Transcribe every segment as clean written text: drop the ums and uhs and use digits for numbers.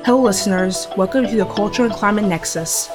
Hello listeners, welcome to the Culture and Climate Nexus.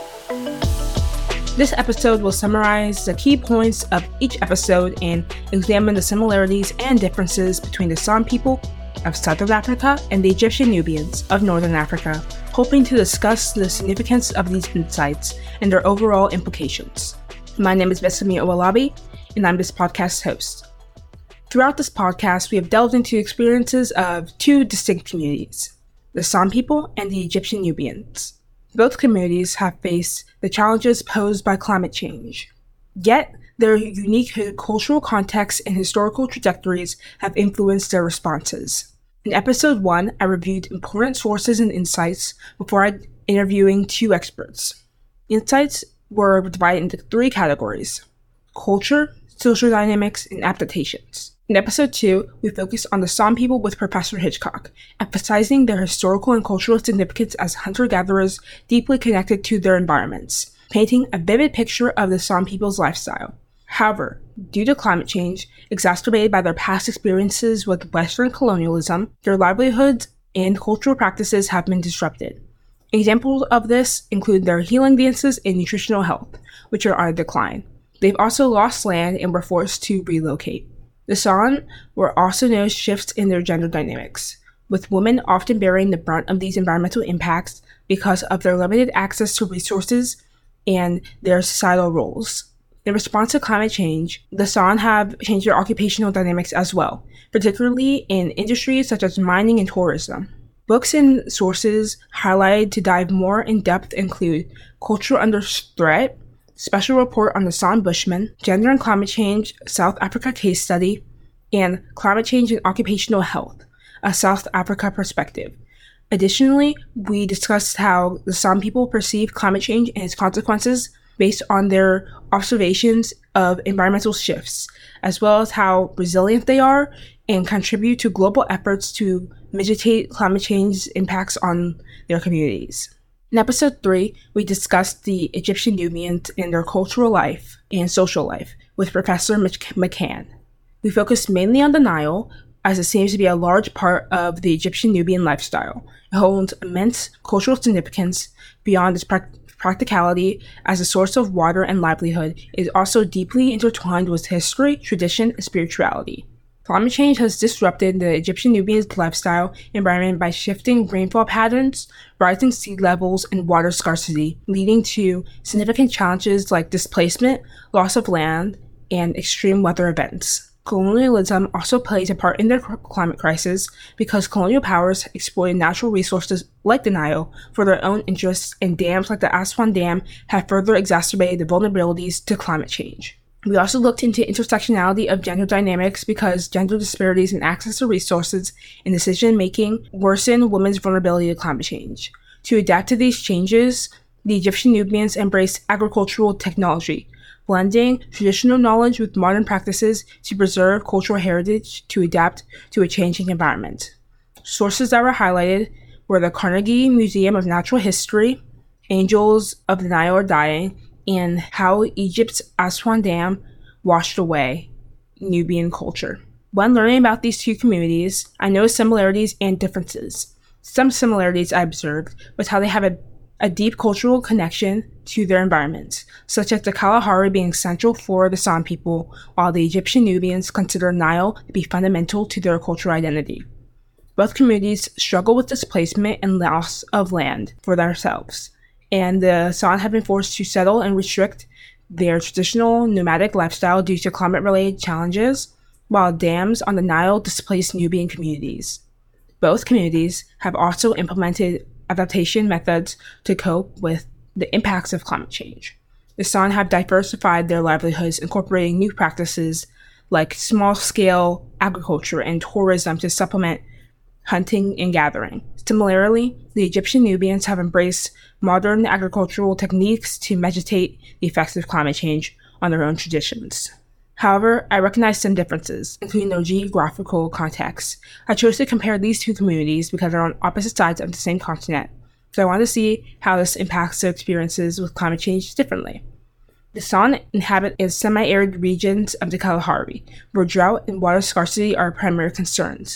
This episode will summarize the key points of each episode and examine the similarities and differences between the San people of Southern Africa and the Egyptian Nubians of Northern Africa, hoping to discuss the significance of these insights and their overall implications. My name is Besami Owalabi, and I'm this podcast's host. Throughout this podcast, we have delved into experiences of two distinct communities, the San people and the Egyptian Nubians. Both communities have faced the challenges posed by climate change. Yet, their unique cultural contexts and historical trajectories have influenced their responses. In episode 1, I reviewed important sources and insights before interviewing two experts. Insights were divided into three categories: culture, social dynamics, and adaptations. In episode 2, we focused on the San people with Professor Hitchcock, emphasizing their historical and cultural significance as hunter-gatherers deeply connected to their environments, painting a vivid picture of the San people's lifestyle. However, due to climate change, exacerbated by their past experiences with Western colonialism, their livelihoods and cultural practices have been disrupted. Examples of this include their healing dances and nutritional health, which are on decline. They've also lost land and were forced to relocate. The San were also noticed shifts in their gender dynamics, with women often bearing the brunt of these environmental impacts because of their limited access to resources and their societal roles. In response to climate change, the San have changed their occupational dynamics as well, particularly in industries such as mining and tourism. Books and sources highlighted to dive more in depth include Culture Under Threat, Special Report on the San Bushmen, Gender and Climate Change, South Africa Case Study, and Climate Change and Occupational Health, a South Africa Perspective. Additionally, we discussed how the San people perceive climate change and its consequences based on their observations of environmental shifts, as well as how resilient they are and contribute to global efforts to mitigate climate change's impacts on their communities. In episode 3, we discussed the Egyptian Nubians and their cultural life and social life with Professor McCann. We focused mainly on the Nile, as it seems to be a large part of the Egyptian Nubian lifestyle. It holds immense cultural significance beyond its practicality as a source of water and livelihood. It is also deeply intertwined with history, tradition, and spirituality. Climate change has disrupted the Egyptian Nubians' lifestyle environment by shifting rainfall patterns, rising sea levels, and water scarcity, leading to significant challenges like displacement, loss of land, and extreme weather events. Colonialism also plays a part in their climate crisis because colonial powers exploited natural resources like the Nile for their own interests, and dams like the Aswan Dam have further exacerbated the vulnerabilities to climate change. We also looked into intersectionality of gender dynamics because gender disparities in access to resources and decision-making worsen women's vulnerability to climate change. To adapt to these changes, the Egyptian Nubians embraced agricultural technology, blending traditional knowledge with modern practices to preserve cultural heritage to adapt to a changing environment. Sources that were highlighted were the Carnegie Museum of Natural History, Angels of the Nile Are Dying, and How Egypt's Aswan Dam Washed Away Nubian Culture. When learning about these two communities, I noticed similarities and differences. Some similarities I observed was how they have a deep cultural connection to their environments, such as the Kalahari being central for the San people, while the Egyptian Nubians consider Nile to be fundamental to their cultural identity. Both communities struggle with displacement and loss of land for themselves, and the San have been forced to settle and restrict their traditional nomadic lifestyle due to climate-related challenges, while dams on the Nile displaced Nubian communities. Both communities have also implemented adaptation methods to cope with the impacts of climate change. The San have diversified their livelihoods, incorporating new practices like small-scale agriculture and tourism to supplement hunting and gathering. Similarly, the Egyptian Nubians have embraced modern agricultural techniques to mitigate the effects of climate change on their own traditions. However, I recognize some differences, including their geographical context. I chose to compare these two communities because they're on opposite sides of the same continent, so I wanted to see how this impacts their experiences with climate change differently. The San inhabit in semi-arid regions of the Kalahari, where drought and water scarcity are primary concerns.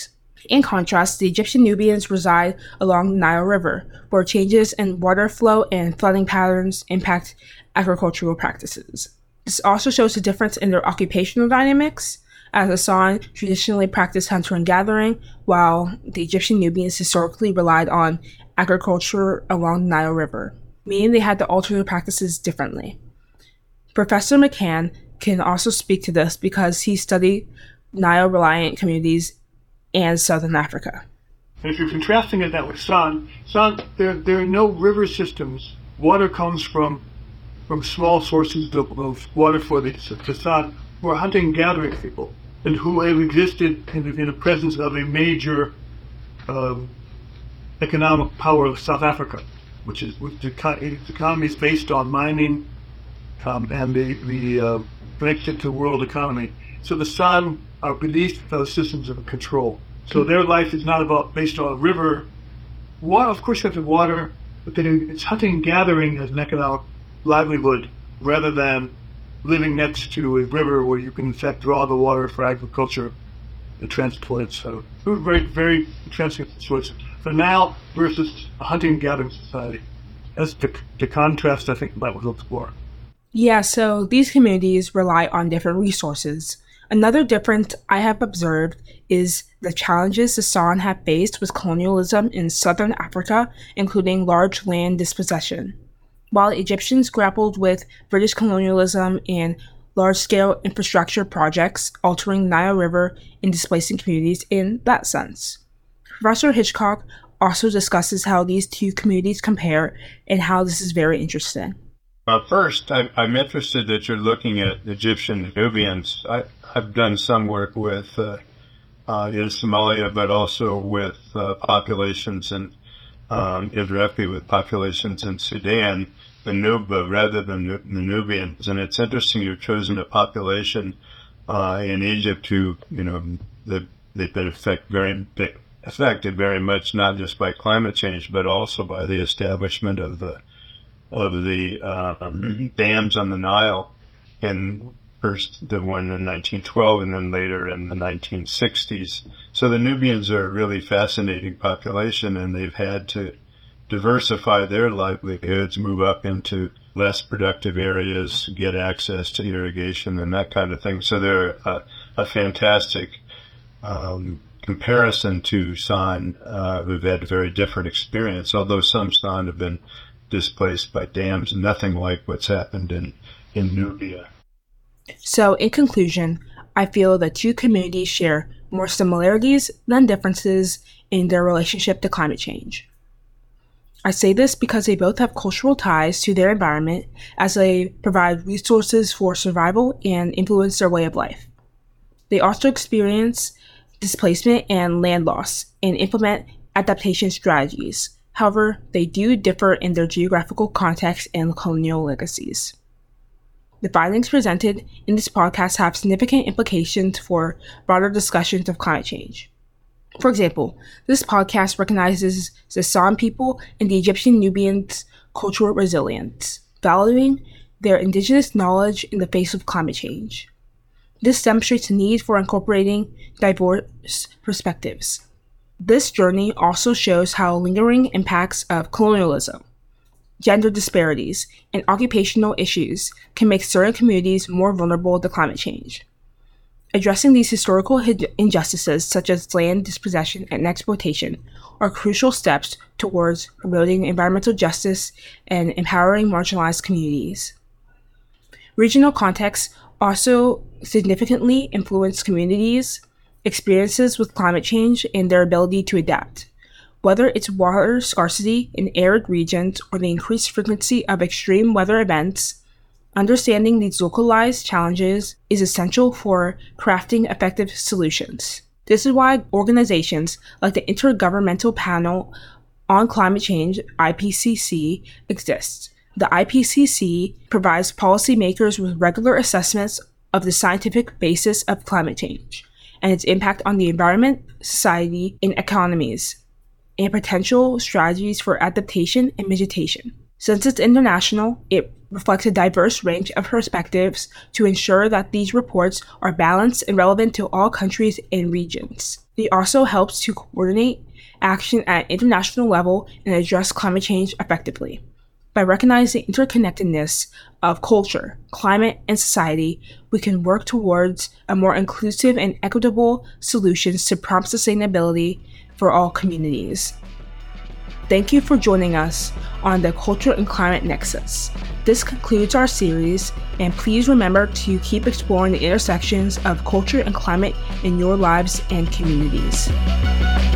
In contrast, the Egyptian Nubians reside along the Nile River, where changes in water flow and flooding patterns impact agricultural practices. This also shows a difference in their occupational dynamics, as the San traditionally practiced hunter and gathering, while the Egyptian Nubians historically relied on agriculture along the Nile River, meaning they had to alter their practices differently. Professor McCann can also speak to this because he studied Nile-reliant communities and Southern Africa. And if you're contrasting it that with San, there are no river systems. Water comes from small sources of water for the San, who are hunting and gathering people, and who have existed in the presence of a major economic power of South Africa, which the economy is based on mining and the connected to the world economy. So the San are beneath those systems of control. So their life is not based on river. Water, of course, you have the water, but then it's hunting and gathering as an economic livelihood rather than living next to a river where you can in fact draw the water for agriculture and transport it. So very, very interesting choice. So now versus a hunting and gathering society. That's the contrast I think that was looked for. Yeah, so these communities rely on different resources. Another difference I have observed is the challenges the San have faced with colonialism in southern Africa, including large land dispossession. While Egyptians grappled with British colonialism and large-scale infrastructure projects altering the Nile River and displacing communities in that sense. Professor Hitchcock also discusses how these two communities compare and how this is very interesting. First, I'm interested that you're looking at Egyptian Nubians. I've done some work with in Somalia, but also with populations and indirectly with populations in Sudan, the Nuba rather than the Nubians. And it's interesting you've chosen a population in Egypt who, they've been affected very much not just by climate change, but also by the establishment of the dams on the Nile, and first the one in 1912 and then later in the 1960s. So the Nubians are a really fascinating population, and they've had to diversify their livelihoods, move up into less productive areas, get access to irrigation and that kind of thing. So they're a fantastic comparison to San, who've had a very different experience, although some San have been displaced by dams, nothing like what's happened in Nubia. So in conclusion, I feel the two communities share more similarities than differences in their relationship to climate change. I say this because they both have cultural ties to their environment as they provide resources for survival and influence their way of life. They also experience displacement and land loss and implement adaptation strategies. However, they do differ in their geographical context and colonial legacies. The findings presented in this podcast have significant implications for broader discussions of climate change. For example, this podcast recognizes the San people and the Egyptian Nubians' cultural resilience, valuing their indigenous knowledge in the face of climate change. This demonstrates the need for incorporating diverse perspectives. This journey also shows how lingering impacts of colonialism, gender disparities, and occupational issues can make certain communities more vulnerable to climate change. Addressing these historical injustices, such as land dispossession and exploitation, are crucial steps towards promoting environmental justice and empowering marginalized communities. Regional contexts also significantly influence communities' experiences with climate change and their ability to adapt. Whether it's water scarcity in arid regions or the increased frequency of extreme weather events, understanding these localized challenges is essential for crafting effective solutions. This is why organizations like the Intergovernmental Panel on Climate Change, IPCC, exist. The IPCC provides policymakers with regular assessments of the scientific basis of climate change and its impact on the environment, society, and economies, and potential strategies for adaptation and mitigation. Since it's international, it reflects a diverse range of perspectives to ensure that these reports are balanced and relevant to all countries and regions. It also helps to coordinate action at international level and address climate change effectively. By recognizing interconnectedness of culture, climate, and society, we can work towards a more inclusive and equitable solutions to prompt sustainability for all communities. Thank you for joining us on the Culture and Climate Nexus. This concludes our series, and please remember to keep exploring the intersections of culture and climate in your lives and communities.